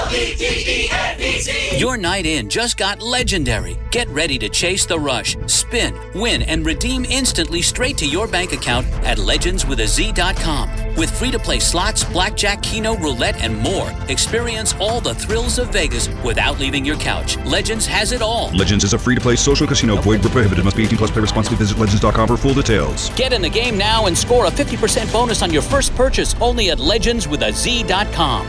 Your night in just got legendary. Get ready to chase the rush, spin, win, and redeem instantly straight to your bank account at legendswithaz.com. With free-to-play slots, blackjack, keno, roulette, and more, experience all the thrills of Vegas without leaving your couch. Legends has it all. Legends is a free-to-play social casino. Void where prohibited. Must be 18 plus. Play responsibly. Visit legends.com for full details. Get in the game now and score a 50% bonus on your first purchase only at legendswithaz.com.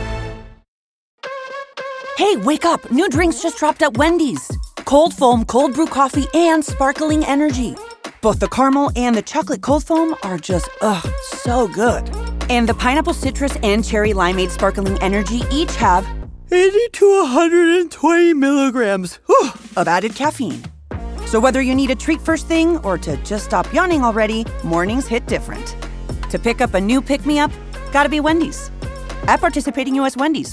Hey, wake up! New drinks just dropped at Wendy's. Cold foam, cold brew coffee, and sparkling energy. Both the caramel and the chocolate cold foam are just, so good. And the pineapple citrus and cherry limeade sparkling energy each have 80 to 120 milligrams of added caffeine. So whether you need a treat first thing or to just stop yawning already, mornings hit different. To pick up a new pick-me-up, gotta be Wendy's. At participating U.S. Wendy's.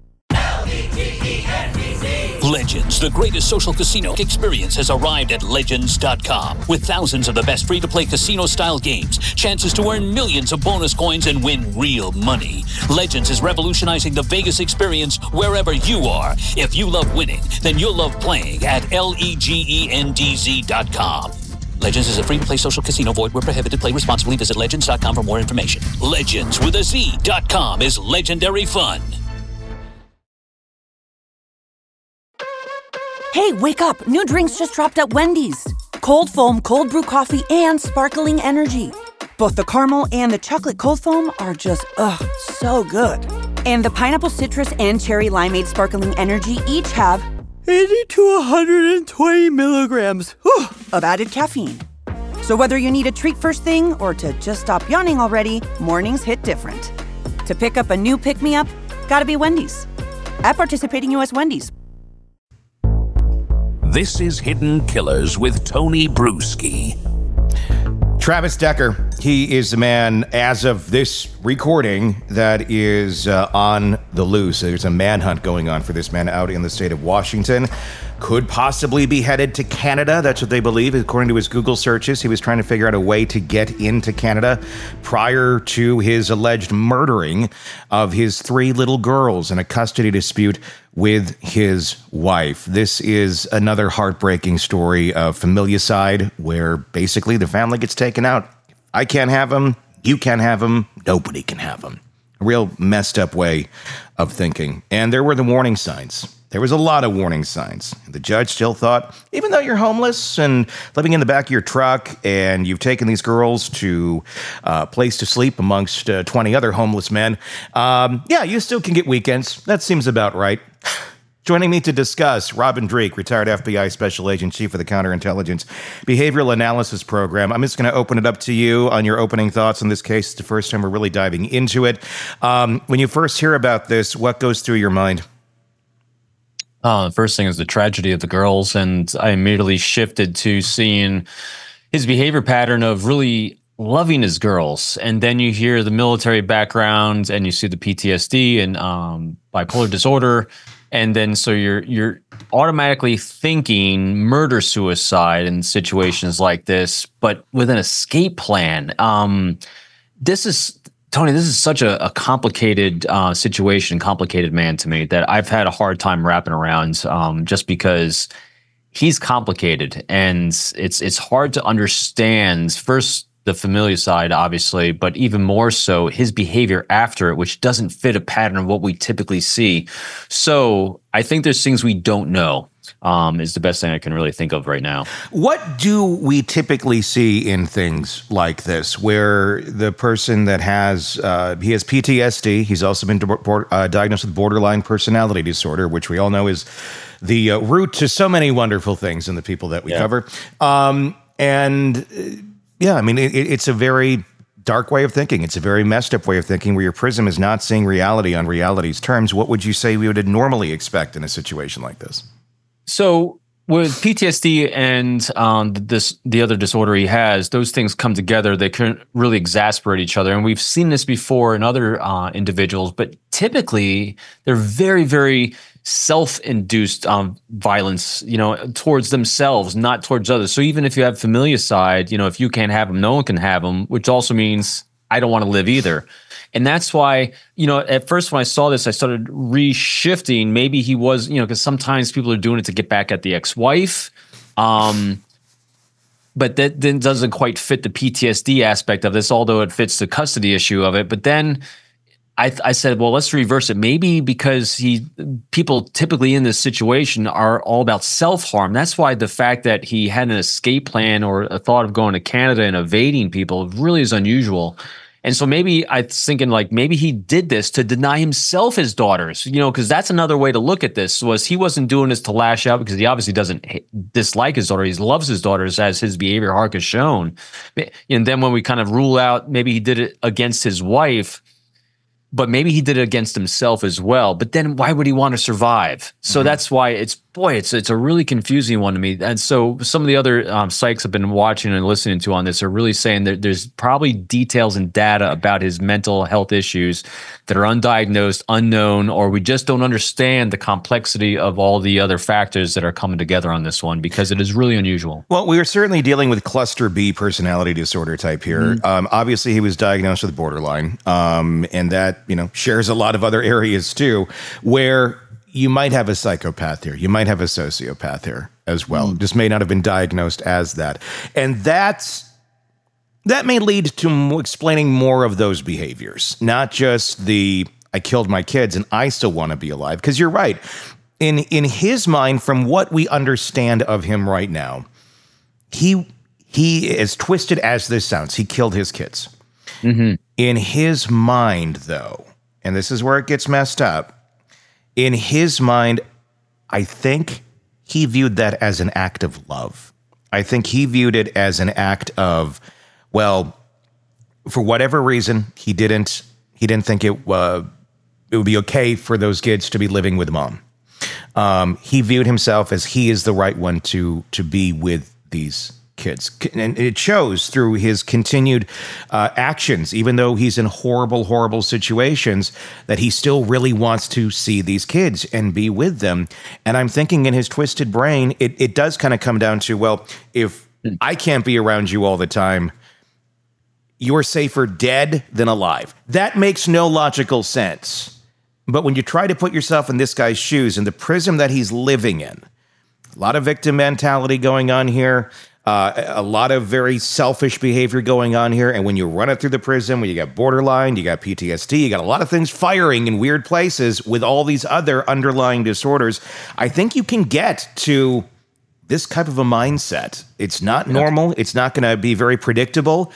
Legends, the greatest social casino experience, has arrived at Legends.com. With thousands of the best free-to-play casino-style games, chances to earn millions of bonus coins and win real money. Legends is revolutionizing the Vegas experience wherever you are. If you love winning, then you'll love playing at LEGENDZ.com. Legends is a free-to-play social casino. Void where prohibited. Play responsibly. Visit Legends.com for more information. Legendswithaz.com is legendary fun. Hey, wake up! New drinks just dropped at Wendy's. Cold foam, cold brew coffee, and sparkling energy. Both the caramel and the chocolate cold foam are just, so good. And the pineapple citrus and cherry limeade sparkling energy each have 80 to 120 milligrams of added caffeine. So whether you need a treat first thing or to just stop yawning already, mornings hit different. To pick up a new pick-me-up, gotta be Wendy's. At participating U.S. Wendy's. This is Hidden Killers with Tony Bruschi. Travis Decker, he is the man, as of this recording, that is on the loose. There's a manhunt going on for this man out in the state of Washington. Could possibly be headed to Canada. That's what they believe. According to his Google searches, he was trying to figure out a way to get into Canada prior to his alleged murdering of his 3 little girls in a custody dispute with his wife. This is another heartbreaking story of familicide, where basically the family gets taken out. I can't have him. You can't have him. Nobody can have him. A real messed up way of thinking. And there were the warning signs. There was a lot of warning signs. The judge still thought, even though you're homeless and living in the back of your truck and you've taken these girls to a place to sleep amongst 20 other homeless men, you still can get weekends. That seems about right. Joining me to discuss, Robin Dreeke, retired FBI Special Agent, Chief of the Counterintelligence Behavioral Analysis Program. I'm just going to open it up to you on your opening thoughts on this case. It's the first time we're really diving into it. When you first hear about this, what goes through your mind? The first thing is the tragedy of the girls, and I immediately shifted to seeing his behavior pattern of really loving his girls. And then you hear the military background, and you see the PTSD and bipolar disorder, and then so you're automatically thinking murder-suicide in situations like this, but with an escape plan. Tony, this is such a complicated situation, complicated man to me, that I've had a hard time wrapping around, just because he's complicated and it's hard to understand. First, the familial side, obviously, but even more so his behavior after it, which doesn't fit a pattern of what we typically see. So I think there's things we don't know. Is the best thing I can really think of right now. What do we typically see in things like this, where the person that has PTSD, he's also been diagnosed with borderline personality disorder, which we all know is the root to so many wonderful things in the people that we cover. It's a very dark way of thinking. It's a very messed up way of thinking, where your prism is not seeing reality on reality's terms. What would you say we would normally expect in a situation like this? So with PTSD and the other disorder he has, those things come together. They can really exasperate each other. And we've seen this before in other individuals, but typically they're very, very self-induced violence, towards themselves, not towards others. So even if you have familicide, if you can't have them, no one can have them, which also means I don't want to live either. And that's why, at first when I saw this, I started reshifting. Maybe he was, because sometimes people are doing it to get back at the ex-wife. But that then doesn't quite fit the PTSD aspect of this, although it fits the custody issue of it. But then I said, well, let's reverse it. Maybe because people typically in this situation are all about self-harm. That's why the fact that he had an escape plan or a thought of going to Canada and evading people really is unusual. And so maybe I was thinking maybe he did this to deny himself his daughters, because that's another way to look at this. Was he wasn't doing this to lash out because he obviously doesn't dislike his daughter. He loves his daughters, as his behavior arc has shown. And then when we kind of rule out maybe he did it against his wife, but maybe he did it against himself as well. But then why would he want to survive? So that's why it's a really confusing one to me. And so some of the other psychs I've been watching and listening to on this are really saying that there's probably details and data about his mental health issues that are undiagnosed, unknown, or we just don't understand the complexity of all the other factors that are coming together on this one, because it is really unusual. Well, we are certainly dealing with cluster B personality disorder type here. Obviously, he was diagnosed with borderline, and that shares a lot of other areas too, where you might have a psychopath here. You might have a sociopath here as well. Just may not have been diagnosed as that. And that may lead to explaining more of those behaviors, not just the, I killed my kids and I still want to be alive. Because you're right. In his mind, from what we understand of him right now, he as twisted as this sounds, he killed his kids. In his mind, though, and this is where it gets messed up, in his mind, I think he viewed that as an act of love. I think he viewed it as an act of, well, for whatever reason, he didn't think it would be okay for those kids to be living with mom. He viewed himself as he is the right one to be with these kids. And it shows through his continued actions, even though he's in horrible, horrible situations, that he still really wants to see these kids and be with them. And I'm thinking in his twisted brain, it does kind of come down to, well, if I can't be around you all the time, you're safer dead than alive. That makes no logical sense. But when you try to put yourself in this guy's shoes, in the prism that he's living in, a lot of victim mentality going on here. A lot of very selfish behavior going on here. And when you run it through the prism, when you got borderline, you got PTSD, you got a lot of things firing in weird places with all these other underlying disorders, I think you can get to this type of a mindset. It's not normal. It's not going to be very predictable.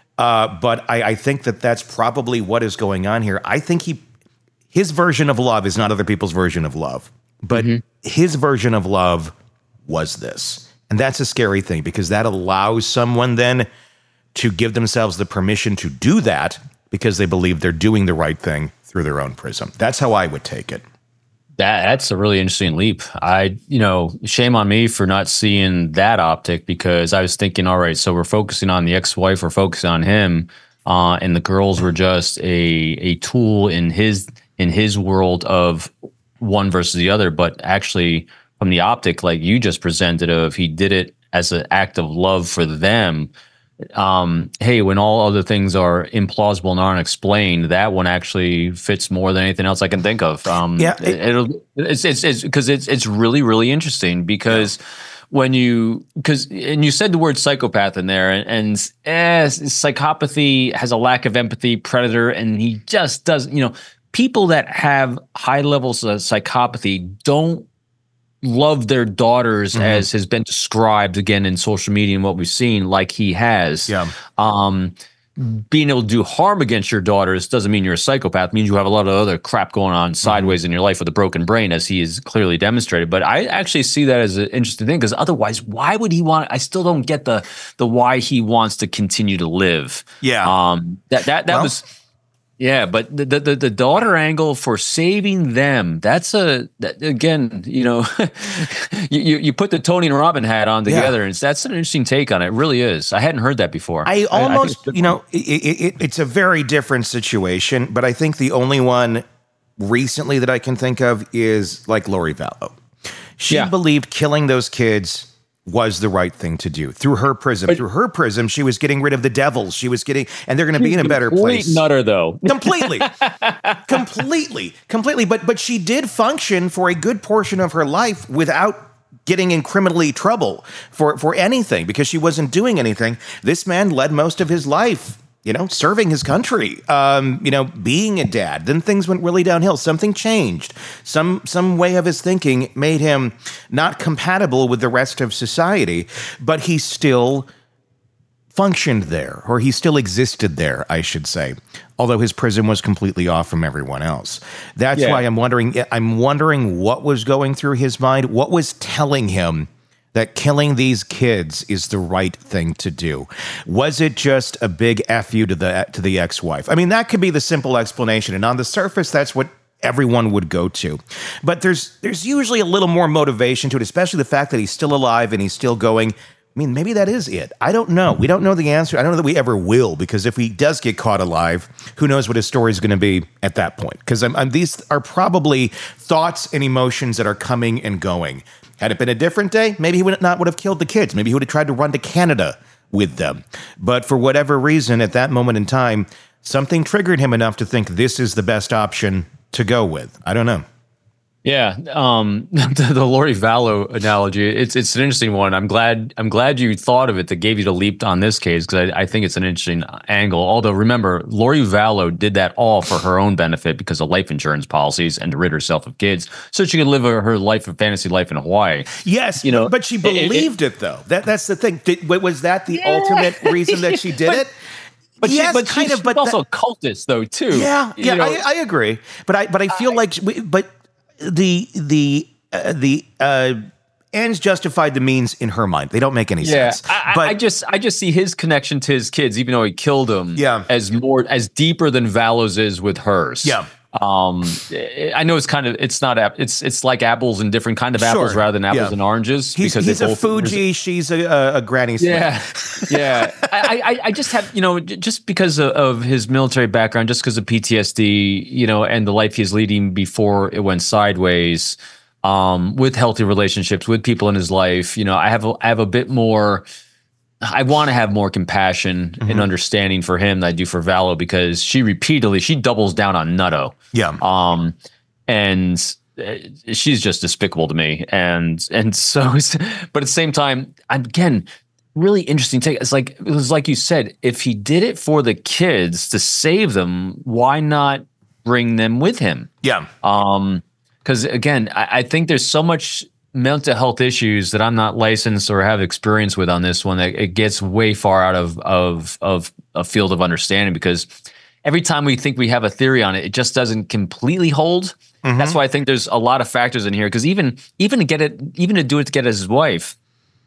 But I think that that's probably what is going on here. I think his version of love is not other people's version of love. But his version of love was this. And that's a scary thing, because that allows someone then to give themselves the permission to do that because they believe they're doing the right thing through their own prism. That's how I would take it. That's a really interesting leap. Shame on me for not seeing that optic, because I was thinking, all right, so we're focusing on the ex-wife, we're focusing on him, and the girls were just a tool in his world of one versus the other, but actually from the optic, like you just presented, of he did it as an act of love for them. Hey, when all other things are implausible and aren't explained, that one actually fits more than anything else I can think of. It's because it's really, really interesting, because and you said the word psychopath in there, and psychopathy has a lack of empathy, predator, and he just doesn't, people that have high levels of psychopathy don't love their daughters, as has been described again in social media and what we've seen, like he has. Being able to do harm against your daughters doesn't mean you're a psychopath. It means you have a lot of other crap going on sideways in your life with a broken brain, as he has clearly demonstrated. But I actually see that as an interesting thing, because otherwise, why would he want? I still don't get the why he wants to continue to live. But the daughter angle for saving them, again, you put the Tony and Robin hat on together, and that's an interesting take on it. It really is. I hadn't heard that before. I it's a very different situation, but I think the only one recently that I can think of is like Lori Vallow. She believed killing those kids was the right thing to do through her prism. Through her prism, she was getting rid of the devils. She was getting, and they're going to be in a better place. Nutter, though. Completely. But she did function for a good portion of her life without getting in criminally trouble for anything, because she wasn't doing anything. This man led most of his life, serving his country, being a dad. Then things went really downhill. Something changed. Some way of his thinking made him not compatible with the rest of society, but he still functioned there, or he still existed there, I should say, although his prism was completely off from everyone else. That's why I'm wondering what was going through his mind, what was telling him that killing these kids is the right thing to do. Was it just a big F you to the ex-wife? I mean, that could be the simple explanation, and on the surface, that's what everyone would go to. But there's usually a little more motivation to it, especially the fact that he's still alive and he's still going. I mean, maybe that is it. I don't know. We don't know the answer. I don't know that we ever will, because if he does get caught alive, who knows what his story is going to be at that point? Because these are probably thoughts and emotions that are coming and going. Had it been a different day, maybe he would have killed the kids. Maybe he would have tried to run to Canada with them. But for whatever reason, at that moment in time, something triggered him enough to think this is the best option to go with. I don't know. Yeah, the Lori Vallow analogy, it's an interesting one. I'm glad you thought of it, that gave you the leap on this case, because I think it's an interesting angle. Although, remember, Lori Vallow did that all for her own benefit because of life insurance policies and to rid herself of kids so she could live her life, a fantasy life in Hawaii. Yes, but she believed it though. That's the thing. Was that the ultimate reason that she did it? But yes, she's also a cultist though too. Yeah, I agree. But I feel like the ends justified the means in her mind. They don't make any sense. I just see his connection to his kids, even though he killed them, as deeper than Vallow's is with hers. Yeah. I know it's like apples and different kind of apples rather than apples and oranges. He's a Fuji, she's a Granny Smith. Yeah. I just have, just because of his military background, just because of PTSD, and the life he's leading before it went sideways, with healthy relationships with people in his life, I have a bit more. I want to have more compassion and understanding for him than I do for Vallow, because she doubles down on Nutto. Yeah. And she's just despicable to me. And so, but at the same time, again, really interesting take. It was like you said, if he did it for the kids to save them, why not bring them with him? Yeah. Because again, I think there's so much mental health issues that I'm not licensed or have experience with on this one, that it gets way far out of a field of understanding, because every time we think we have a theory on it, it just doesn't completely hold. That's why I think there's a lot of factors in here, because even to do it to get his wife,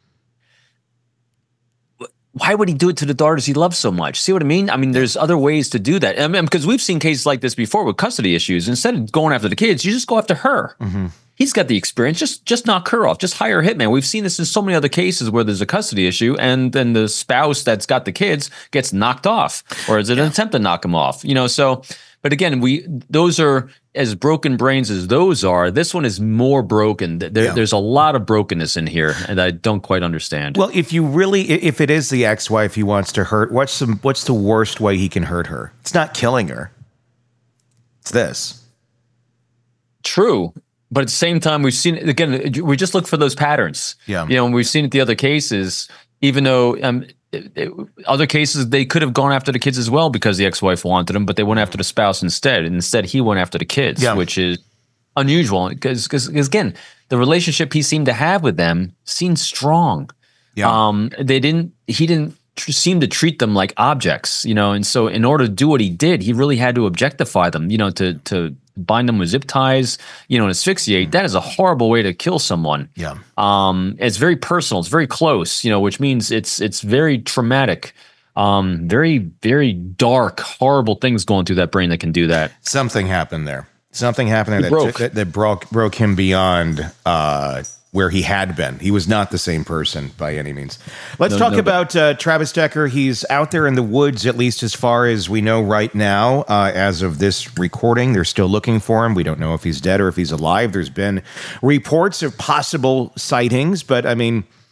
why would he do it to the daughters he loves so much? See what I mean? I mean, there's other ways to do that. I mean, because we've seen cases like this before with custody issues. Instead of going after the kids, you just go after her. He's got the experience. Just knock her off. Just hire a hitman. We've seen this in so many other cases where there's a custody issue, and then the spouse that's got the kids gets knocked off, or is it an attempt to knock him off? So. But again, those are as broken brains as those are. This one is more broken. There's a lot of brokenness in here, and I don't quite understand. Well, if it is the ex-wife he wants to hurt, what's the worst way he can hurt her? It's not killing her. It's this. True. But at the same time, we've seen it again. We just look for those patterns. Yeah. And we've seen it the other cases, even though other cases they could have gone after the kids as well because the ex-wife wanted them, but they went after the spouse instead. And instead, he went after the kids, which is unusual because again, the relationship he seemed to have with them seemed strong. Yeah. He didn't seem to treat them like objects, and so in order to do what he did, he really had to objectify them, to bind them with zip ties, and asphyxiate. That is a horrible way to kill someone. Yeah. It's very personal. It's very close, which means it's very traumatic. Very, very dark, horrible things going through that brain that can do that. Something happened there. That broke him beyond where he had been. He was not the same person by any means. Let's talk about Travis Decker. He's out there in the woods, at least as far as we know right now. As of this recording, they're still looking for him. We don't know if he's dead or if he's alive. There's been reports of possible sightings, but I mean,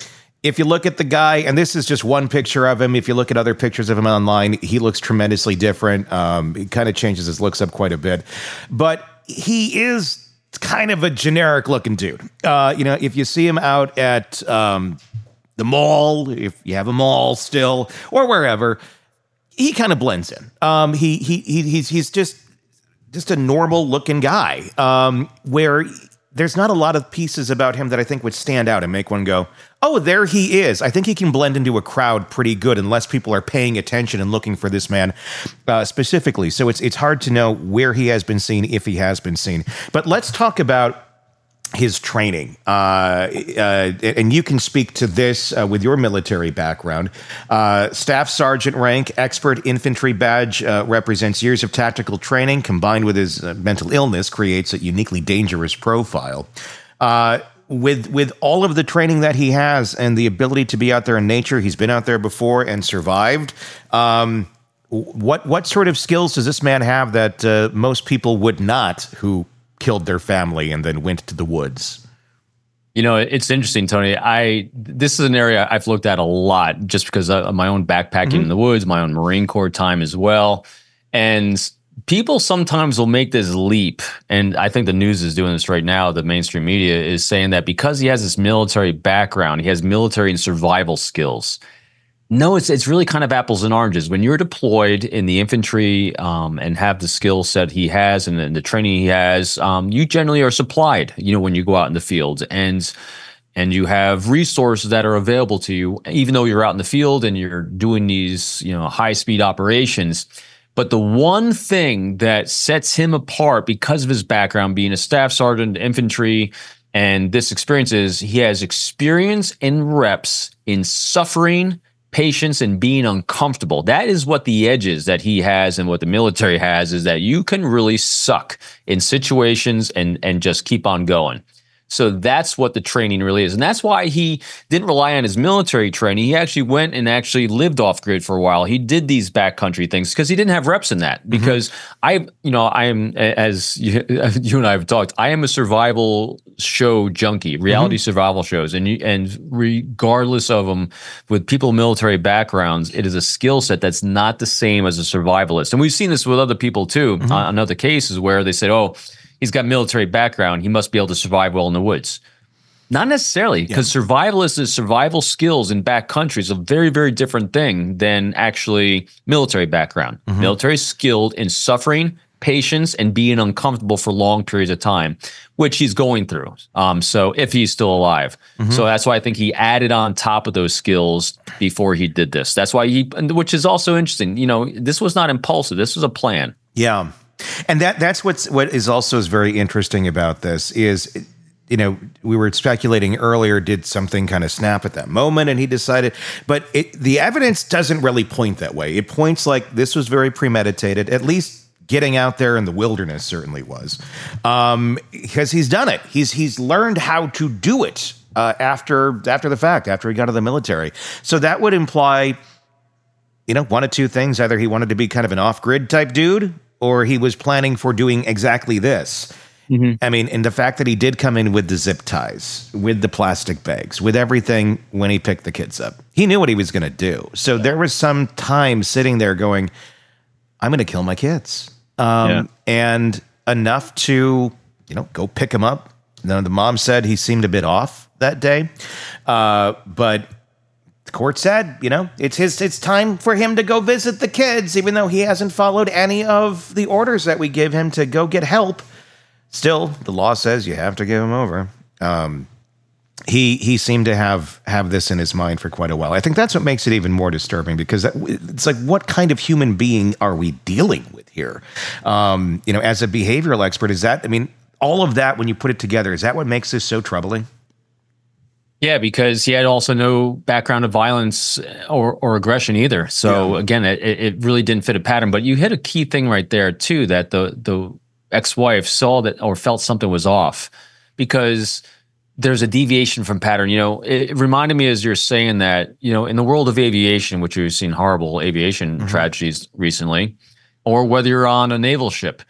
if you look at the guy, and this is just one picture of him, if you look at other pictures of him online, he looks tremendously different. He kind of changes his looks up quite a bit. But he is kind of a generic looking dude. If you see him out at the mall, if you have a mall still, or wherever, he kind of blends in. He's just a normal looking guy, where there's not a lot of pieces about him that I think would stand out and make one go, oh, there he is. I think he can blend into a crowd pretty good unless people are paying attention and looking for this man specifically. So it's hard to know where he has been seen, if he has been seen. But let's talk about his training. And you can speak to this with your military background. Staff sergeant rank, expert infantry badge represents years of tactical training combined with his mental illness creates a uniquely dangerous profile. With all of the training that he has and the ability to be out there in nature, he's been out there before and survived. What sort of skills does this man have that most people would not, who killed their family and then went to the woods? It's interesting, Tony. This is an area I've looked at a lot just because of my own backpacking in the woods, my own Marine Corps time as well. And people sometimes will make this leap, and I think the news is doing this right now. The mainstream media is saying that because he has this military background, he has military and survival skills. No, it's really kind of apples and oranges. When you're deployed in the infantry and have the skill set he has and the training he has, you generally are supplied, when you go out in the field. And you have resources that are available to you, even though you're out in the field and you're doing these, high-speed operations. But the one thing that sets him apart because of his background, being a staff sergeant, infantry, and this experience is he has experience and reps in suffering, patience, and being uncomfortable. That is what the edge is that he has and what the military has, is that you can really suck in situations and just keep on going. So that's what the training really is. And that's why he didn't rely on his military training. He actually went and actually lived off grid for a while. He did these backcountry things because he didn't have reps in that. Because I am, as you and I have talked, I am a survival show junkie, reality survival shows. And regardless of them, with people with military backgrounds, it is a skill set that's not the same as a survivalist. And we've seen this with other people too, on other cases where they said, oh, he's got military background, he must be able to survive well in the woods. Not necessarily, because survival skills in backcountry is a very, very different thing than actually military background. Military skilled in suffering, patience, and being uncomfortable for long periods of time, which he's going through. So if he's still alive. So that's why I think he added on top of those skills before he did this. That's why which is also interesting. This was not impulsive. This was a plan. Yeah. And that's what is also very interesting about this is, we were speculating earlier, did something kind of snap at that moment and he decided, but the evidence doesn't really point that way. It points like this was very premeditated, at least getting out there in the wilderness certainly was, because he's done it. He's learned how to do it after the fact, after he got out of the military. So that would imply, one of two things. Either he wanted to be kind of an off-grid type dude, or he was planning for doing exactly this. I mean, and the fact that he did come in with the zip ties, with the plastic bags, with everything when he picked the kids up. He knew what he was going to do. So there was some time sitting there going, I'm going to kill my kids. And enough to, go pick him up. Now, the mom said he seemed a bit off that day. But the court said, it's time for him to go visit the kids, even though he hasn't followed any of the orders that we give him to go get help. Still, the law says you have to give him over. He seemed to have this in his mind for quite a while. I think that's what makes it even more disturbing, because it's like, what kind of human being are we dealing with here? As a behavioral expert, all of that, when you put it together, is that what makes this so troubling? Yeah, because he had also no background of violence or aggression either. So again, it really didn't fit a pattern. But you hit a key thing right there too, that the ex-wife saw that or felt something was off, because there's a deviation from pattern. It reminded me, as you're saying, that in the world of aviation, which we've seen horrible aviation tragedies recently, or whether you're on a naval ship,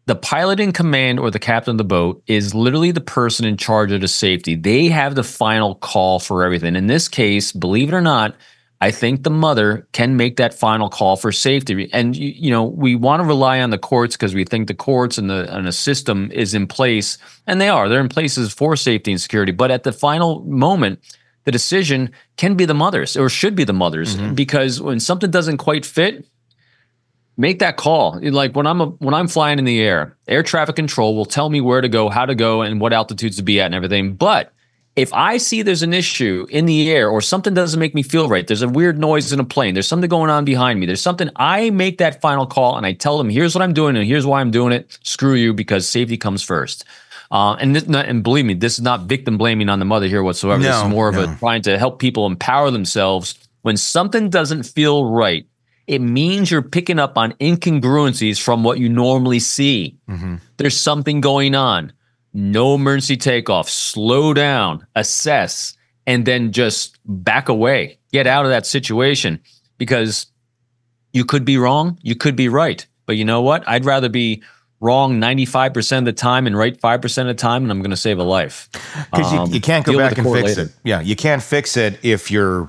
the pilot in command or the captain of the boat is literally the person in charge of the safety. They have the final call for everything. In this case, believe it or not, I think the mother can make that final call for safety. And, we want to rely on the courts because we think the courts and the system is in place. And they are. They're in places for safety and security. But at the final moment, the decision can be the mother's or should be the mother's because when something doesn't quite fit, make that call. Like when I'm flying in the air traffic control will tell me where to go, how to go, and what altitudes to be at and everything. But if I see there's an issue in the air or something doesn't make me feel right, there's a weird noise in a plane, there's something going on behind me, there's something, I make that final call and I tell them, here's what I'm doing and here's why I'm doing it. Screw you, because safety comes first. And believe me, this is not victim blaming on the mother here whatsoever. This is more of a trying to help people empower themselves. When something doesn't feel right, it means you're picking up on incongruencies from what you normally see. There's something going on. No emergency takeoff. Slow down, assess, and then just back away. Get out of that situation because you could be wrong, you could be right. But you know what? I'd rather be wrong 95% of the time and right 5% of the time, and I'm going to save a life. Because you can't go back and fix it. Yeah, you can't fix it if you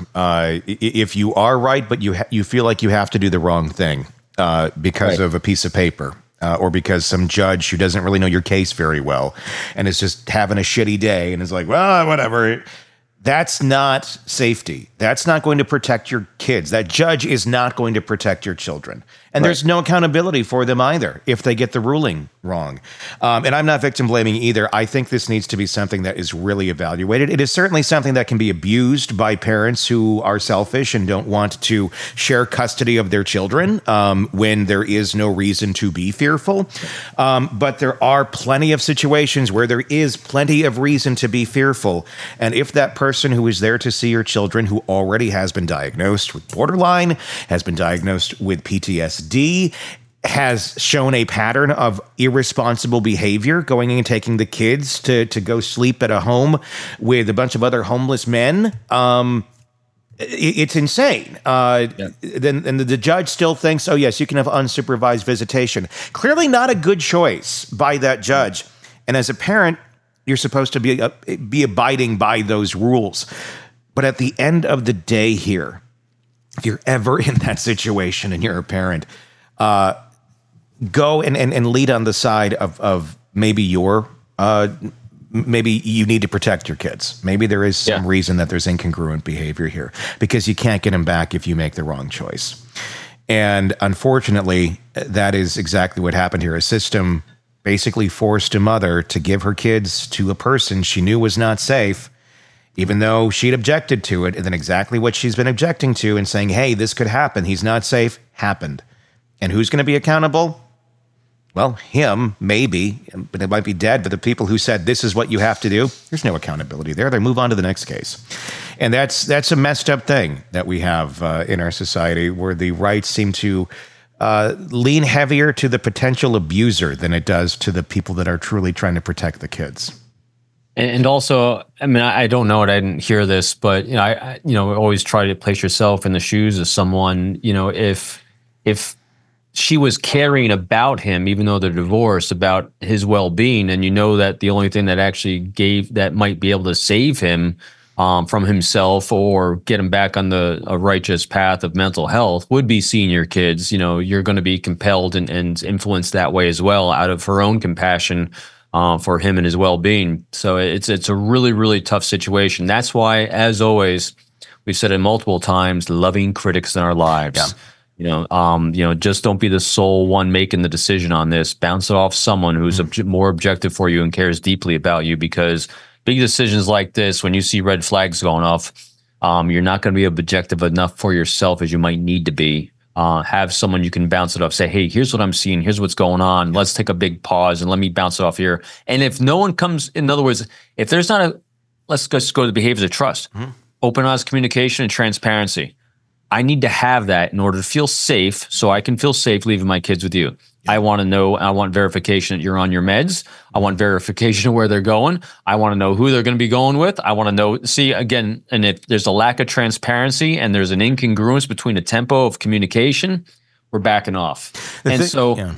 are right, but you feel like you have to do the wrong thing because of a piece of paper. Or because some judge who doesn't really know your case very well and is just having a shitty day and is like, well, whatever. That's not safety. That's not going to protect your kids. That judge is not going to protect your children. And there's no accountability for them either if they get the ruling wrong. And I'm not victim blaming either. I think this needs to be something that is really evaluated. It is certainly something that can be abused by parents who are selfish and don't want to share custody of their children when there is no reason to be fearful. But there are plenty of situations where there is plenty of reason to be fearful. And if that person who is there to see your children, who already has been diagnosed with borderline, has been diagnosed with PTSD, has shown a pattern of irresponsible behavior, going and taking the kids to go sleep at a home with a bunch of other homeless men, it's insane. Then the judge still thinks, oh, yes, you can have unsupervised visitation. Clearly not a good choice by that judge. And as a parent, you're supposed to be abiding by those rules. But at the end of the day here, if you're ever in that situation and you're a parent, go and lead on the side of maybe maybe you need to protect your kids. Maybe there is some reason that there's incongruent behavior here because you can't get them back if you make the wrong choice. And unfortunately, that is exactly what happened here. A system basically forced a mother to give her kids to a person she knew was not safe, even though she'd objected to it. And then exactly what she's been objecting to and saying, hey, this could happen, he's not safe, happened. And who's going to be accountable? Well, him, maybe, but it might be dead. But the people who said, this is what you have to do, there's no accountability there. They move on to the next case. And that's a messed up thing that we have in our society, where the rights seem to lean heavier to the potential abuser than it does to the people that are truly trying to protect the kids. And also, I mean, I don't know it. I didn't hear this, but I always try to place yourself in the shoes of someone. If she was caring about him, even though they're divorced, about his well-being, and that the only thing that actually that might be able to save him from himself or get him back on a righteous path of mental health would be seeing your kids, you're going to be compelled and influenced that way as well, out of her own compassion for him and his well-being. So it's a really, really tough situation. That's why, as always, we've said it multiple times, loving critics in our lives. Yeah. Just don't be the sole one making the decision on this. Bounce it off someone who's more objective for you and cares deeply about you, because big decisions like this, when you see red flags going off, you're not going to be objective enough for yourself as you might need to be. Have someone you can bounce it off, say, hey, here's what I'm seeing, here's what's going on. Let's take a big pause and let me bounce it off here. And if no one comes, in other words, if there's not let's just go to the behaviors of trust, open, honest communication and transparency. I need to have that in order to feel safe, so I can feel safe leaving my kids with you. I want to know, I want verification that you're on your meds. I want verification of where they're going. I want to know who they're going to be going with. I want to know, again, and if there's a lack of transparency and there's an incongruence between the tempo of communication, we're backing off.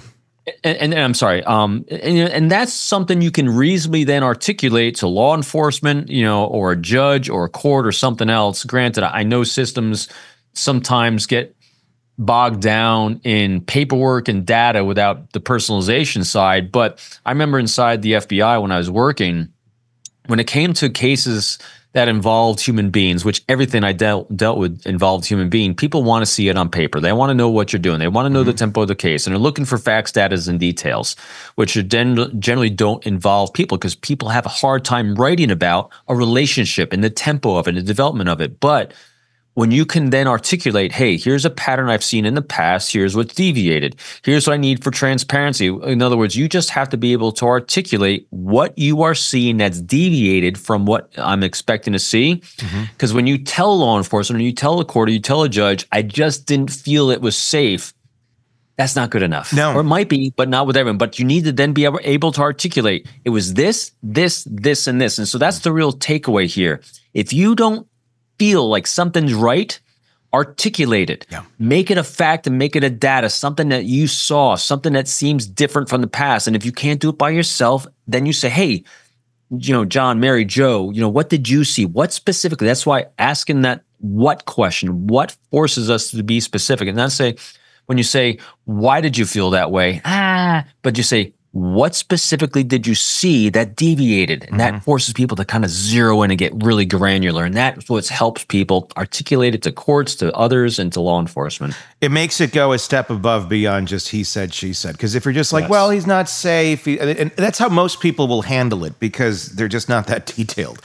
And I'm sorry. And that's something you can reasonably then articulate to law enforcement, or a judge or a court or something else. Granted, I know systems sometimes get bogged down in paperwork and data without the personalization side. But I remember inside the FBI when I was working, when it came to cases that involved human beings, which everything I dealt with involved human being, people want to see it on paper. They want to know what you're doing. They want to know the tempo of the case, and they're looking for facts, data, and details, which generally don't involve people because people have a hard time writing about a relationship and the tempo of it and the development of it. But when you can then articulate, hey, here's a pattern I've seen in the past, here's what's deviated, here's what I need for transparency. In other words, you just have to be able to articulate what you are seeing that's deviated from what I'm expecting to see. Because when you tell law enforcement, or you tell a court, or you tell a judge, I just didn't feel it was safe, that's not good enough. No. Or it might be, but not with everyone. But you need to then be able to articulate, it was this, this, this, and this. And so that's the real takeaway here. If you don't feel like something's right, articulate it. Yeah. Make it a fact and make it a data, something that you saw, something that seems different from the past. And if you can't do it by yourself, then you say, hey, John, Mary, Joe, what did you see? What specifically? That's why asking that what question, what forces us to be specific. And not when you say, why did you feel that way? But you say, what specifically did you see that deviated? And that forces people to kind of zero in and get really granular. And that's what helps people articulate it to courts, to others, and to law enforcement. It makes it go a step above beyond just he said, she said. Because if you're just like, well, he's not safe. And that's how most people will handle it because they're just not that detailed.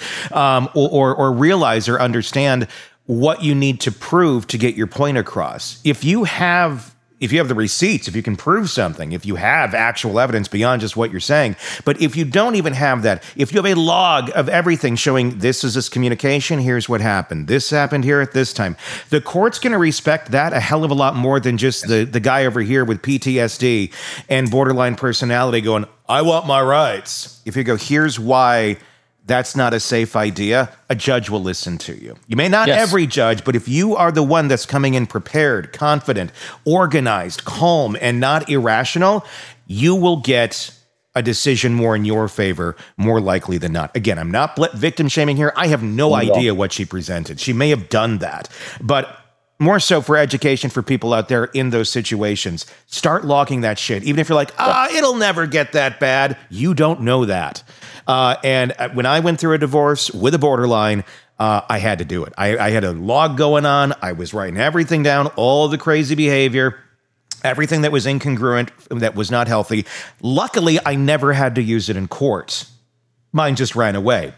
Or realize or understand what you need to prove to get your point across. If you have the receipts, if you can prove something, if you have actual evidence beyond just what you're saying, but if you don't even have that, if you have a log of everything showing this is this communication, here's what happened, this happened here at this time, the court's going to respect that a hell of a lot more than just the guy over here with PTSD and borderline personality going, I want my rights. If you go, here's why that's not a safe idea, a judge will listen to you. You may not every judge, but if you are the one that's coming in prepared, confident, organized, calm, and not irrational, you will get a decision more in your favor, more likely than not. Again, I'm not victim shaming here. I have no idea what she presented. She may have done that, but more so for education for people out there in those situations. Start logging that shit. Even if you're like, it'll never get that bad. You don't know that. And when I went through a divorce with a borderline, I had to do it. I had a log going on. I was writing everything down, all the crazy behavior, everything that was incongruent, that was not healthy. Luckily, I never had to use it in court. Mine just ran away.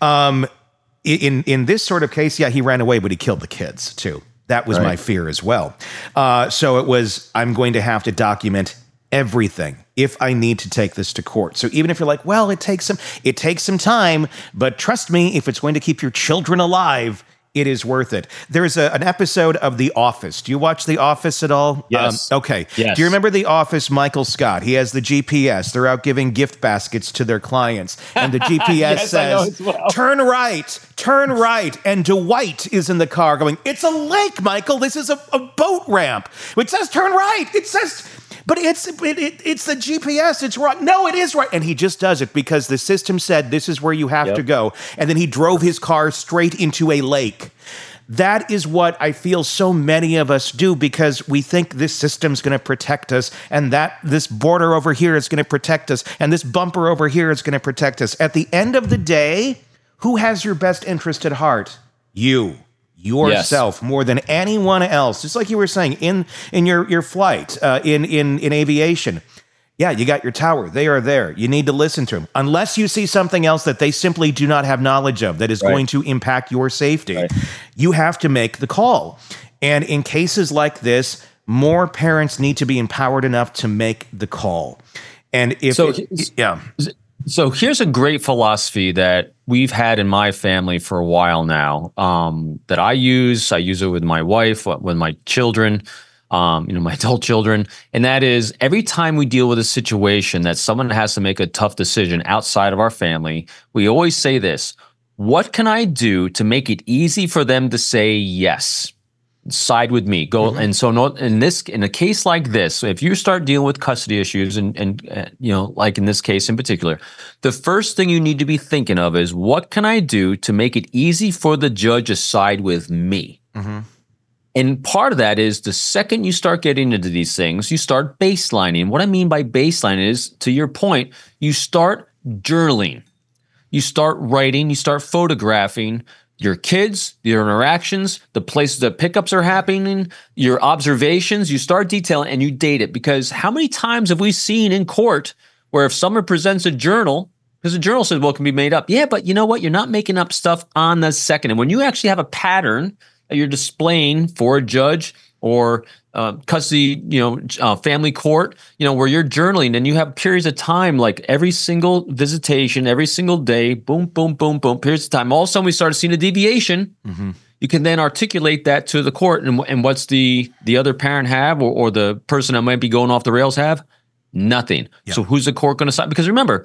In this sort of case, he ran away, but he killed the kids too. That was my fear as well. So it was, I'm going to have to document everything if I need to take this to court. So even if you're like, well, it takes some time, but trust me, if it's going to keep your children alive, it is worth it. There's an episode of The Office. Do you watch The Office at all? Yes. Okay. Yes. Do you remember The Office, Michael Scott? He has the GPS. They're out giving gift baskets to their clients. And the GPS says, turn right. And Dwight is in the car going, it's a lake, Michael. This is a boat ramp. It says turn right. It says... But it's the GPS. It's wrong. No, it is right. And he just does it because the system said this is where you have to go. And then he drove his car straight into a lake. That is what I feel so many of us do because we think this system's going to protect us and that this border over here is going to protect us and this bumper over here is going to protect us. At the end of the day, who has your best interest at heart? You. Yourself more than anyone else. Just like you were saying in your flight, in aviation. Yeah, you got your tower. They are there. You need to listen to them. Unless you see something else that they simply do not have knowledge of that is going to impact your safety, you have to make the call. And in cases like this, more parents need to be empowered enough to make the call. And So here's a great philosophy that we've had in my family for a while now, that I use it with my wife, with my children, my adult children. And that is every time we deal with a situation that someone has to make a tough decision outside of our family, we always say this: what can I do to make it easy for them to say yes? side with me. Go. And so in a case like this, so if you start dealing with custody issues and like in this case in particular, the first thing you need to be thinking of is, what can I do to make it easy for the judge to side with me? And part of that is, the second you start getting into these things, you start baselining. What I mean by baseline is, to your point, you start journaling. You start writing, you start photographing your kids, your interactions, the places that pickups are happening, your observations. You start detailing and you date it. Because how many times have we seen in court where if someone presents a journal, because the journal says, well, it can be made up. Yeah, but you know what? You're not making up stuff on the second. And when you actually have a pattern that you're displaying for a judge or custody, family court, where you're journaling and you have periods of time, like every single visitation, every single day, boom, boom, boom, boom, periods of time. All of a sudden we started seeing a deviation. You can then articulate that to the court. And what's the other parent have, or the person that might be going off the rails have? Nothing. Yeah. So who's the court going to side? Because remember,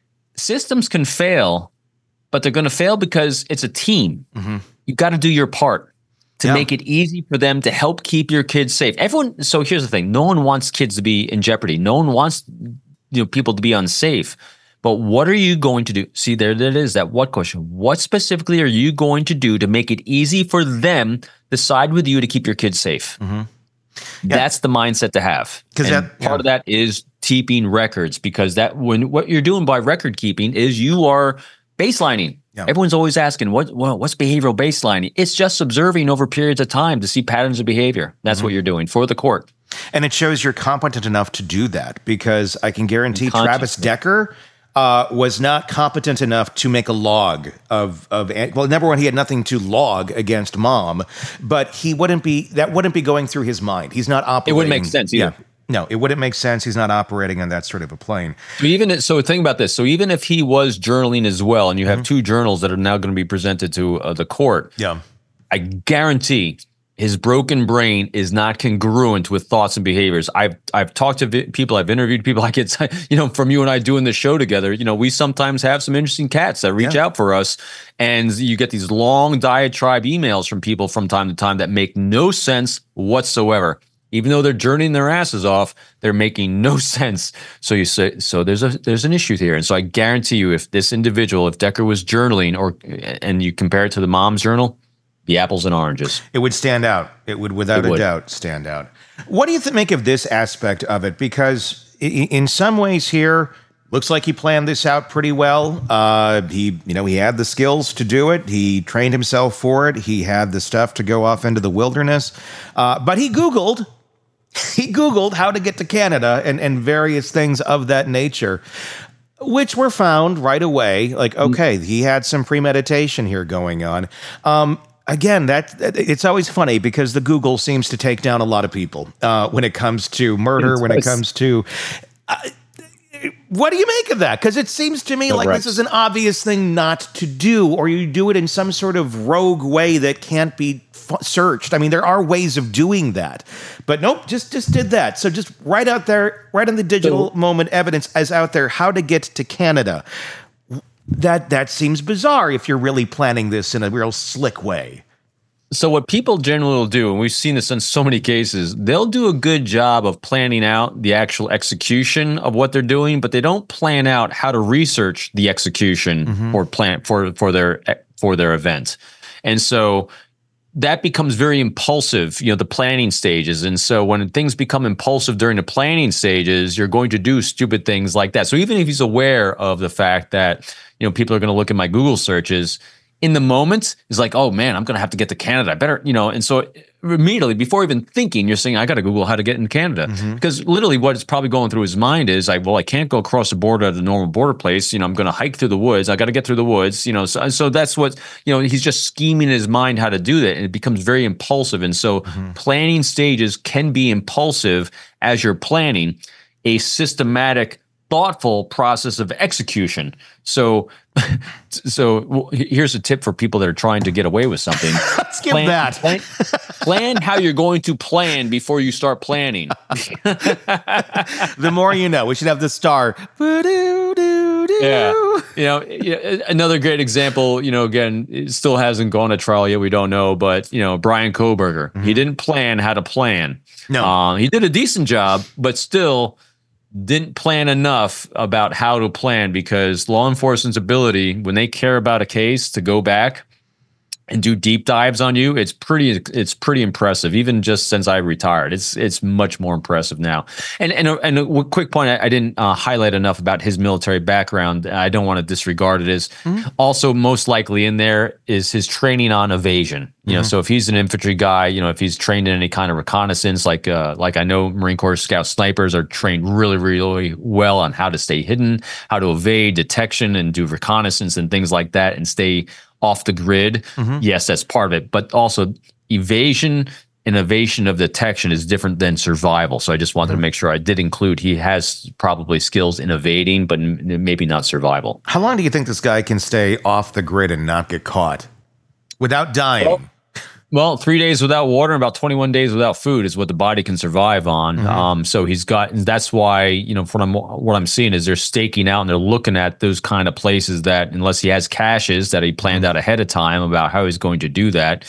systems can fail, but they're going to fail because it's a team. You got to do your part to make it easy for them to help keep your kids safe. So here's the thing. No one wants kids to be in jeopardy. No one wants people to be unsafe. But what are you going to do? See, there it is, that what question. What specifically are you going to do to make it easy for them to side with you to keep your kids safe? That's the mindset to have. Because part of that is keeping records, because what you're doing by record keeping is you are baselining. Everyone's always asking, what's behavioral baselining? It's just observing over periods of time to see patterns of behavior. That's what you're doing for the court. And it shows you're competent enough to do that, because I can guarantee Travis Decker was not competent enough to make a log of number one, he had nothing to log against mom, but that wouldn't be going through his mind. He's not operating. It wouldn't make sense either. Yeah. No, it wouldn't make sense. He's not operating on that sort of a plane. So think about this. So even if he was journaling as well, and you have two journals that are now going to be presented to the court, I guarantee his broken brain is not congruent with thoughts and behaviors. I've talked to people, I've interviewed people. I get, from you and I doing the show together, we sometimes have some interesting cats that reach out for us, and you get these long diatribe emails from people from time to time that make no sense whatsoever. Even though they're journeying their asses off, they're making no sense. So you say, there's an issue here. And so I guarantee you, if this individual, if Decker was journaling, and you compare it to the mom's journal, the apples and oranges. It would stand out. It would, without a doubt, stand out. What do you make of this aspect of it? Because in some ways here, looks like he planned this out pretty well. He had the skills to do it. He trained himself for it. He had the stuff to go off into the wilderness. But he Googled how to get to Canada and various things of that nature, which were found right away. Like, okay, he had some premeditation here going on. Again, it's always funny because the Google seems to take down a lot of people when it comes to murder, when it comes to... what do you make of that? Because it seems to me like this is an obvious thing not to do, or you do it in some sort of rogue way that can't be searched. I mean, there are ways of doing that, but nope, just did that. So just right out there, right in the digital moment, evidence as out there, how to get to Canada. That seems bizarre if you're really planning this in a real slick way. So what people generally will do, and we've seen this in so many cases, they'll do a good job of planning out the actual execution of what they're doing, but they don't plan out how to research the execution or plan for their event. And so that becomes very impulsive, the planning stages. And so when things become impulsive during the planning stages, you're going to do stupid things like that. So even if he's aware of the fact that, people are going to look at my Google searches, in the moment, it's like, oh man, I'm going to have to get to Canada. I better, and so immediately before even thinking, you're saying, I got to Google how to get in Canada. Because literally what is probably going through his mind is I can't go across the border at a normal border place. I'm going to hike through the woods. I got to get through the woods, so that's what, he's just scheming in his mind how to do that. And it becomes very impulsive. And so planning stages can be impulsive as you're planning. A systematic, thoughtful process of execution. So here's a tip for people that are trying to get away with something. Let's give that. Plan how you're going to plan before you start planning. The more you know. We should have the star. Another great example, again, it still hasn't gone to trial yet. We don't know, but, Brian Kohberger, he didn't plan how to plan. No. He did a decent job, but still didn't plan enough about how to plan, because law enforcement's ability, when they care about a case, to go back and do deep dives on you, it's pretty impressive. Even just since I retired, it's much more impressive now. And a quick point I didn't highlight enough about his military background. I don't want to disregard it. Is also most likely in there is his training on evasion. So if he's an infantry guy, if he's trained in any kind of reconnaissance, like I know Marine Corps Scout snipers are trained really, really well on how to stay hidden, how to evade detection and do reconnaissance and things like that, and stay off the grid. Yes, that's part of it. But also evasion and evasion of detection is different than survival. So I just wanted to make sure I did include he has probably skills in evading, but maybe not survival. How long do you think this guy can stay off the grid and not get caught without dying? Well, 3 days without water and about 21 days without food is what the body can survive on. So he's got, and that's why, what I'm seeing is they're staking out and they're looking at those kind of places that, unless he has caches that he planned out ahead of time about how he's going to do that.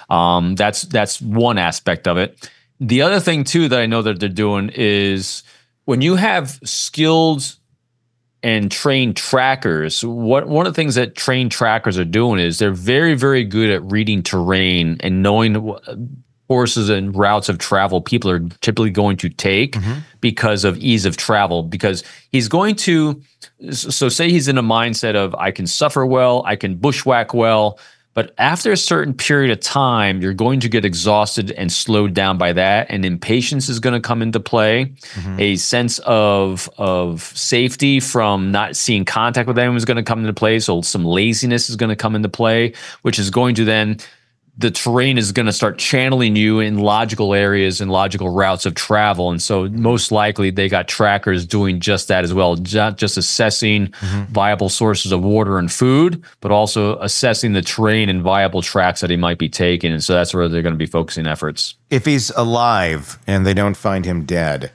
That's one aspect of it. The other thing too that I know that they're doing is when you have skilled and trained trackers, one of the things that trained trackers are doing is they're very, very good at reading terrain and knowing courses and routes of travel people are typically going to take because of ease of travel. Because he's going to, so say he's in a mindset of, I can suffer well, I can bushwhack well, but after a certain period of time, you're going to get exhausted and slowed down by that, and impatience is going to come into play. A sense of safety from not seeing contact with anyone is going to come into play, so some laziness is going to come into play, which is going to then, the terrain is going to start channeling you in logical areas and logical routes of travel. And so most likely they got trackers doing just that as well, not just assessing viable sources of water and food, but also assessing the terrain and viable tracks that he might be taking. And so that's where they're going to be focusing efforts. If he's alive and they don't find him dead,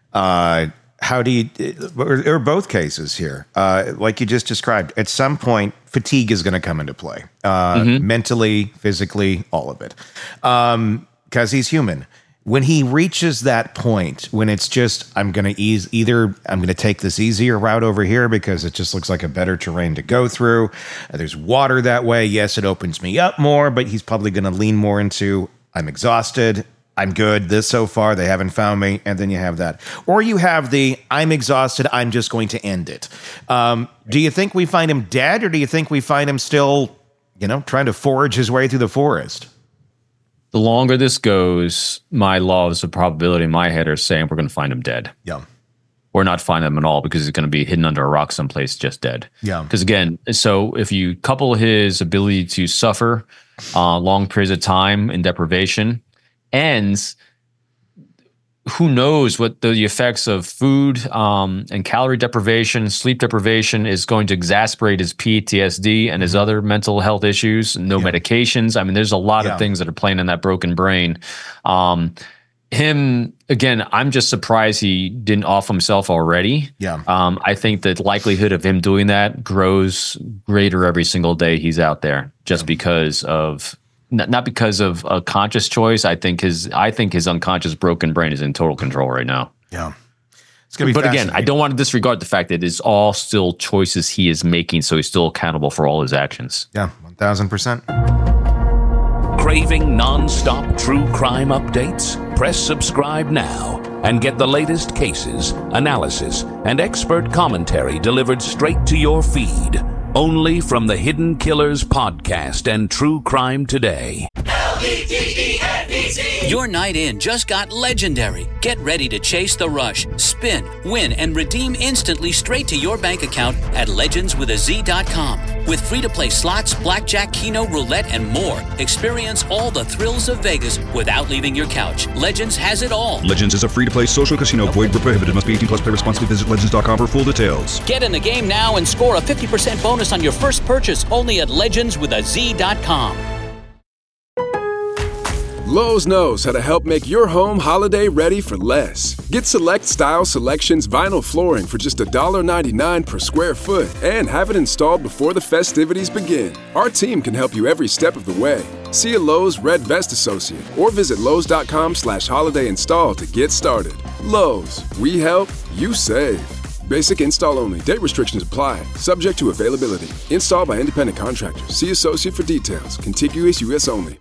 how do you, or both cases here, like you just described, at some point, fatigue is going to come into play, mentally, physically, all of it, because he's human. When he reaches that point, when it's just, I'm going to take this easier route over here because it just looks like a better terrain to go through. There's water that way. Yes, it opens me up more, but he's probably going to lean more into, I'm exhausted, I'm good, this so far, they haven't found me, and then you have that. Or you have the, I'm exhausted, I'm just going to end it. Do you think we find him dead, or do you think we find him still, trying to forage his way through the forest? The longer this goes, my laws of probability in my head are saying we're going to find him dead. Yeah. Or not find him at all because he's going to be hidden under a rock someplace just dead. Yeah. Because again, so if you couple his ability to suffer long periods of time in deprivation, and who knows what the effects of food and calorie deprivation, sleep deprivation is going to exacerbate his PTSD and his other mental health issues, no medications. I mean, there's a lot of things that are playing in that broken brain. Him, again, I'm just surprised he didn't off himself already. Yeah. I think the likelihood of him doing that grows greater every single day he's out there, just because of... Not because of a conscious choice. I think his unconscious broken brain is in total control right now. Yeah. It's gonna be But again, I don't want to disregard the fact that it's all still choices he is making, so he's still accountable for all his actions. Yeah, 1,000%. Craving non-stop true crime updates? Press subscribe now and get the latest cases, analysis, and expert commentary delivered straight to your feed. Only from the Hidden Killers podcast and True Crime Today. LEGENDZ. Your night in just got legendary. Get ready to chase the rush, spin, win, and redeem instantly straight to your bank account at legendswithaz.com. With free-to-play slots, blackjack, keno, roulette, and more. Experience all the thrills of Vegas without leaving your couch. Legends has it all. Legends is a free-to-play social casino. Void where prohibited. Must be 18 plus. Play responsibly. Visit legends.com for full details. Get in the game now and score a 50% bonus on your first purchase only at legendswithaz.com. Lowe's knows how to help make your home holiday ready for less. Get Select Style Selections vinyl flooring for just $1.99 per square foot and have it installed before the festivities begin. Our team can help you every step of the way. See a Lowe's Red Vest associate or visit Lowe's.com/holiday install to get started. Lowe's, we help, you save. Basic install only. Date restrictions apply. Subject to availability. Installed by independent contractors. See associate for details. Contiguous U.S. only.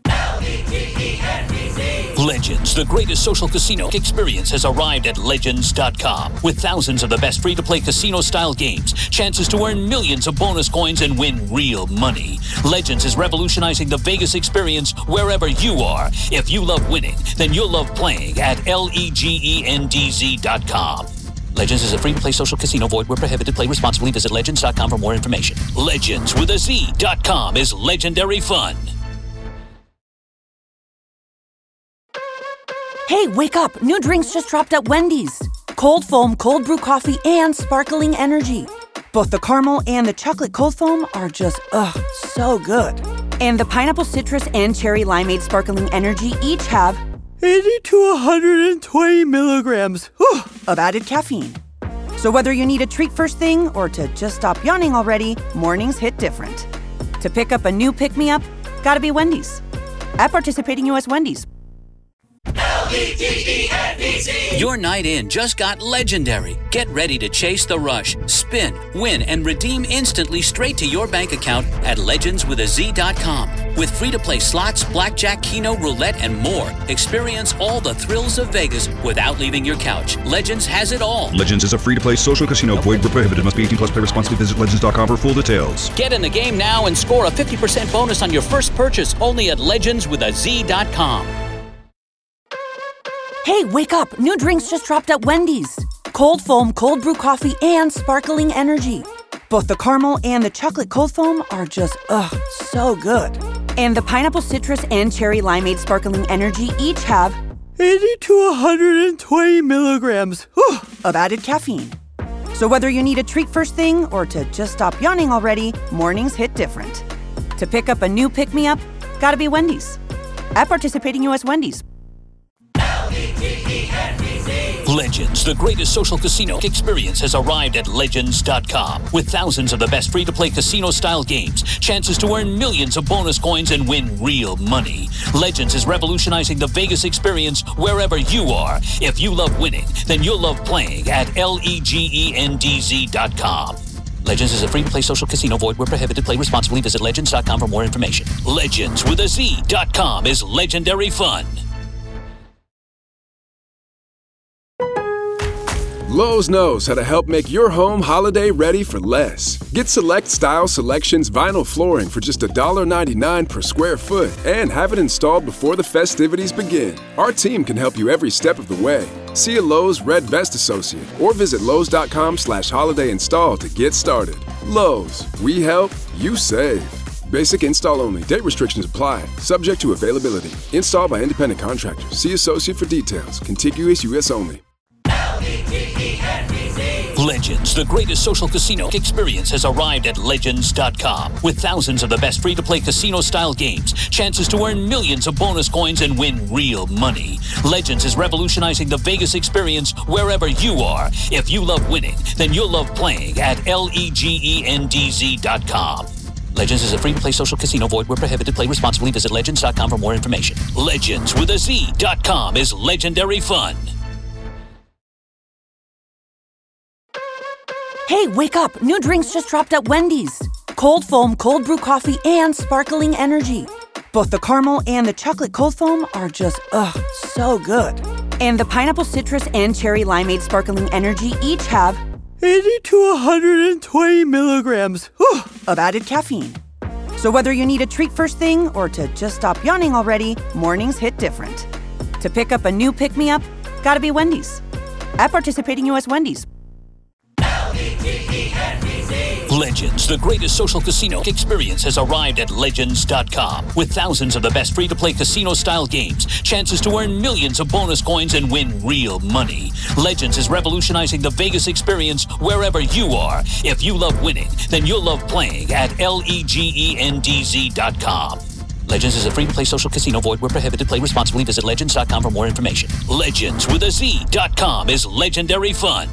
Legends, the greatest social casino experience, has arrived at Legends.com. With thousands of the best free-to-play casino-style games, chances to earn millions of bonus coins and win real money. Legends is revolutionizing the Vegas experience wherever you are. If you love winning, then you'll love playing at LEGENDZ.com. Legends is a free-to-play social casino. Void where prohibited. Play responsibly. Visit Legends.com for more information. Legends with a Z.com is legendary fun. Hey, wake up! New drinks just dropped at Wendy's. Cold foam, cold brew coffee, and sparkling energy. Both the caramel and the chocolate cold foam are just, so good. And the pineapple citrus and cherry limeade sparkling energy each have 80 to 120 milligrams of added caffeine. So whether you need a treat first thing or to just stop yawning already, mornings hit different. To pick up a new pick-me-up, gotta be Wendy's. At participating U.S. Wendy's. Your night in just got legendary. Get ready to chase the rush, spin, win, and redeem instantly straight to your bank account at legendswithaz.com. With free-to-play slots, blackjack, keno, roulette, and more. Experience all the thrills of Vegas without leaving your couch. Legends has it all. Legends is a free-to-play social casino. Void where prohibited. Must be 18 plus. Play responsibly. Visit legends.com for full details. Get in the game now and score a 50% bonus on your first purchase only at legendswithaz.com. Hey, wake up! New drinks just dropped at Wendy's. Cold foam, cold brew coffee, and sparkling energy. Both the caramel and the chocolate cold foam are just, so good. And the pineapple citrus and cherry limeade sparkling energy each have 80 to 120 milligrams of added caffeine. So whether you need a treat first thing or to just stop yawning already, mornings hit different. To pick up a new pick-me-up, gotta be Wendy's. At participating U.S. Wendy's. Legends, the greatest social casino experience, has arrived at Legends.com. With thousands of the best free-to-play casino-style games, chances to earn millions of bonus coins and win real money. Legends is revolutionizing the Vegas experience wherever you are. If you love winning, then you'll love playing at LEGENDZ.com. Legends is a free-to-play social casino. Void where prohibited. Play responsibly. Visit Legends.com for more information. Legends with a Z.com is legendary fun. Lowe's knows how to help make your home holiday ready for less. Get Select Style Selections vinyl flooring for just $1.99 per square foot and have it installed before the festivities begin. Our team can help you every step of the way. See a Lowe's Red Vest associate or visit Lowe's.com/holiday install to get started. Lowe's, we help, you save. Basic install only. Date restrictions apply. Subject to availability. Installed by independent contractors. See associate for details. Contiguous U.S. only. Legends, the greatest social casino experience, has arrived at Legends.com. With thousands of the best free-to-play casino-style games, chances to earn millions of bonus coins and win real money. Legends is revolutionizing the Vegas experience wherever you are. If you love winning, then you'll love playing at LEGENDZ.com. Legends is a free-to-play social casino. Void where prohibited. Play responsibly. Visit Legends.com for more information. Legends with a Z.com is legendary fun. Hey, wake up! New drinks just dropped at Wendy's. Cold foam, cold brew coffee, and sparkling energy. Both the caramel and the chocolate cold foam are just, so good. And the pineapple citrus and cherry limeade sparkling energy each have 80 to 120 milligrams of added caffeine. So whether you need a treat first thing or to just stop yawning already, mornings hit different. To pick up a new pick-me-up, gotta be Wendy's. At participating U.S. Wendy's. Legends, the greatest social casino experience, has arrived at Legends.com. With thousands of the best free-to-play casino-style games, chances to earn millions of bonus coins and win real money. Legends is revolutionizing the Vegas experience wherever you are. If you love winning, then you'll love playing at LEGENDZ.com. Legends is a free-to-play social casino. Void where prohibited. Play responsibly. Visit Legends.com for more information. Legends with a Z.com is legendary fun.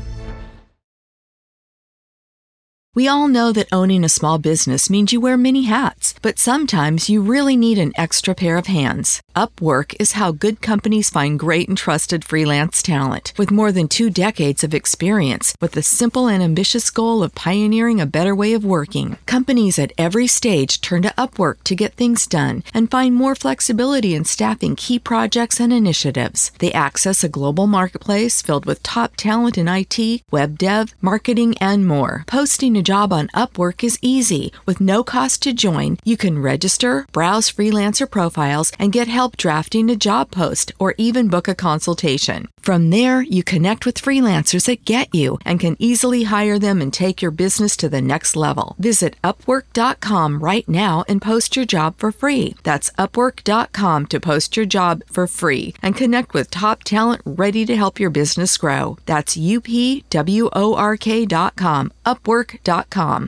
We all know that owning a small business means you wear many hats, but sometimes you really need an extra pair of hands. Upwork is how good companies find great and trusted freelance talent. With more than 2 decades of experience, with the simple and ambitious goal of pioneering a better way of working, companies at every stage turn to Upwork to get things done and find more flexibility in staffing key projects and initiatives. They access a global marketplace filled with top talent in IT, web dev, marketing, and more. Posting a job on Upwork is easy. With no cost to join, you can register, browse freelancer profiles, and get help drafting a job post or even book a consultation. From there, you connect with freelancers that get you and can easily hire them and take your business to the next level. Visit Upwork.com right now and post your job for free. That's Upwork.com to post your job for free and connect with top talent ready to help your business grow. That's UPWORK.com. Upwork.com.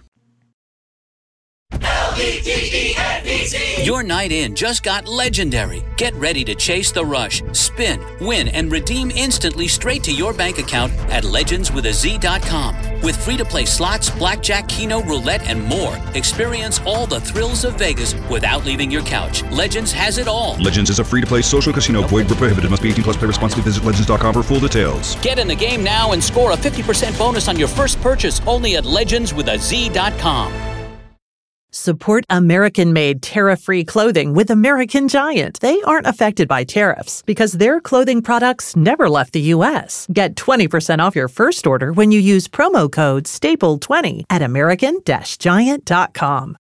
LEGENDZ. Your night in just got legendary. Get ready to chase the rush, spin, win, and redeem instantly straight to your bank account at legendswithaz.com. With free-to-play slots, blackjack, keno, roulette, and more, experience all the thrills of Vegas without leaving your couch. Legends has it all. Legends is a free-to-play social casino. Void where prohibited. Must be 18 plus. Play responsibly. Visit legends.com for full details. Get in the game now and score a 50% bonus on your first purchase only at legendswithaz.com. Support American-made tariff-free clothing with American Giant. They aren't affected by tariffs because their clothing products never left the U.S. Get 20% off your first order when you use promo code STAPLE20 at American-Giant.com.